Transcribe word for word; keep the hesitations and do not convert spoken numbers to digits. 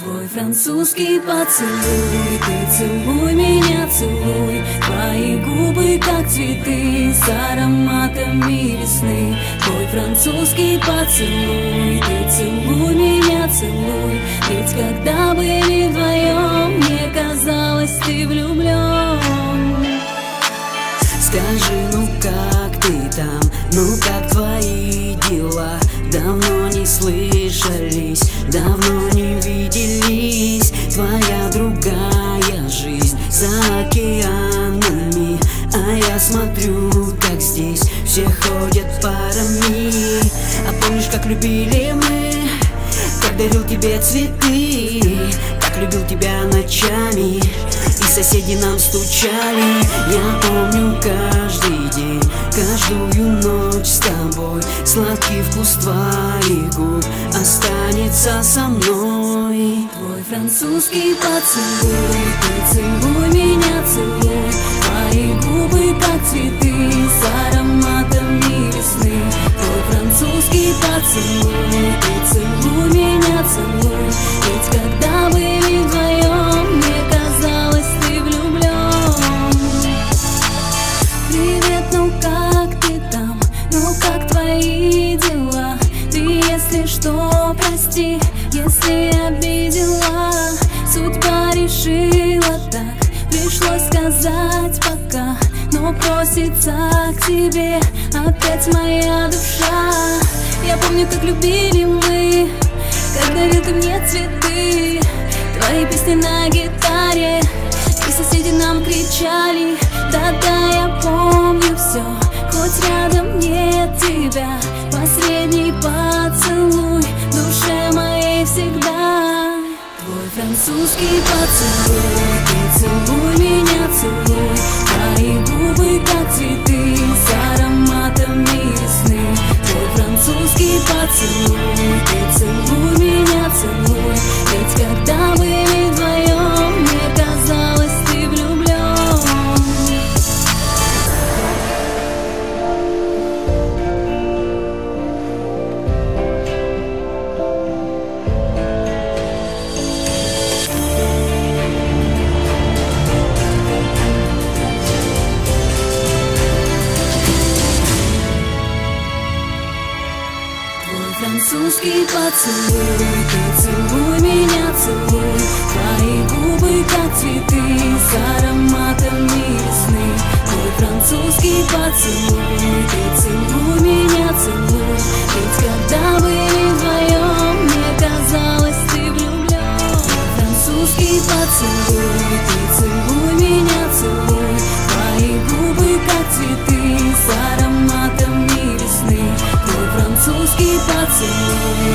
Твой французский поцелуй, ты целуй меня, целуй. Твои губы, как цветы, с ароматами весны. Твой французский поцелуй, ты целуй меня, целуй. Ведь когда были вдвоем, мне казалось, ты влюблен. Скажи, ну как ты там, ну как твои дела? Давно не слышались, давно не виделись. Твоя другая жизнь за океанами, а я смотрю, как здесь все ходят парами. А помнишь, как любили мы, как дарил тебе цветы, как любил тебя ночами, и соседи нам стучали. Я помню каждый день, каждую ночь с тобой. Сладкий вкус твоих губ останется со мной. Твой французский поцелуй, ты целуй меня, целуй. Твои губы, как цветы, с ароматами весны. Твой французский поцелуй, ты целуй меня, целуй. Ведь когда были вдвоем, мне казалось, ты влюблен. Привет, ну как ты там, ну как твои дела? Ты, если что, прости, если обидела. Судьба решила так, пришлось сказать пока. Но просится к тебе опять моя душа. Я помню, как любили мы, как дарил ты мне цветы, твои песни на гитаре, и соседи нам кричали. Да-да, я помню все, хоть рядом нет тебя. Последний поцелуй в душе моей всегда. Твой французский поцелуй, ты целуй меня, целуй. Твои губы, как цветы, с ароматами весны. Твой французский поцелуй, ты целуй меня, целуй. Ведь когда были вдвоем, мне казалось, ты влюблен. Французский поцелуй, ты целуй меня, целуй. Твои губы, как цветы, с ароматами весны. Твой французский поцелуй, ты целуй меня, целуй. Ведь когда были вдвоем, мне казалось, ты влюблен. Твой французский поцелуй, ты целуй меня, целуй. Твои губы, как цветы, с ароматами весны. Твой французский поцелуй.